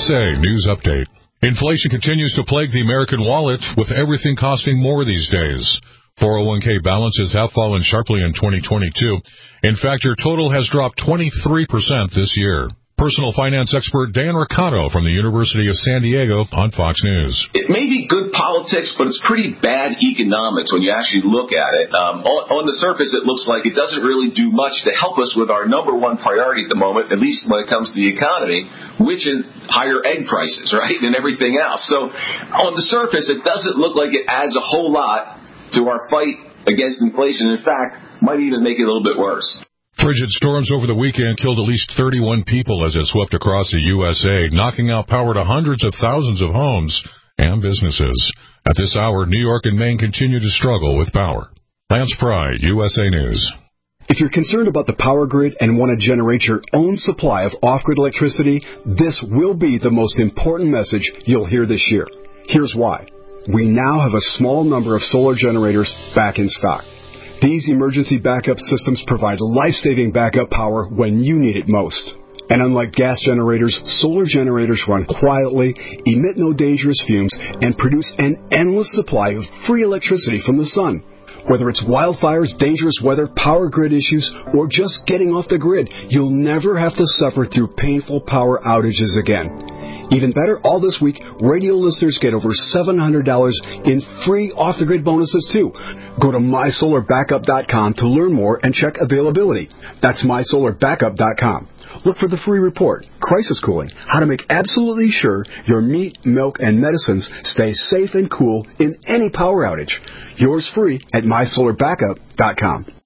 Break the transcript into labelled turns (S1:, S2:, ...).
S1: USA News Update. Inflation continues to plague the American wallet, with everything costing more these days. 401k balances have fallen sharply in 2022. In fact, your total has dropped 23% this year. Personal finance expert Dan Riccotto from the University of San Diego on Fox News.
S2: It may be good politics, but it's pretty bad economics when you actually look at it. On the surface, it looks like it doesn't really do much to help us with our number one priority at the moment, at least when it comes to the economy, which is higher egg prices, right, and everything else. So on the surface, it doesn't look like it adds a whole lot to our fight against inflation. In fact, might even make it a little bit worse.
S1: Frigid storms over the weekend killed at least 31 people as it swept across the USA, knocking out power to hundreds of thousands of homes and businesses. At this hour, New York and Maine continue to struggle with power. Lance Pry, USA News.
S3: If you're concerned about the power grid and want to generate your own supply of off-grid electricity, this will be the most important message you'll hear this year. Here's why. We now have a small number of solar generators back in stock. These emergency backup systems provide life-saving backup power when you need it most. And unlike gas generators, solar generators run quietly, emit no dangerous fumes, and produce an endless supply of free electricity from the sun. Whether it's wildfires, dangerous weather, power grid issues, or just getting off the grid, you'll never have to suffer through painful power outages again. Even better, all this week, radio listeners get over $700 in free off-the-grid bonuses, too. Go to MySolarBackup.com to learn more and check availability. That's MySolarBackup.com. Look for the free report, Crisis Cooling, how to make absolutely sure your meat, milk, and medicines stay safe and cool in any power outage. Yours free at MySolarBackup.com.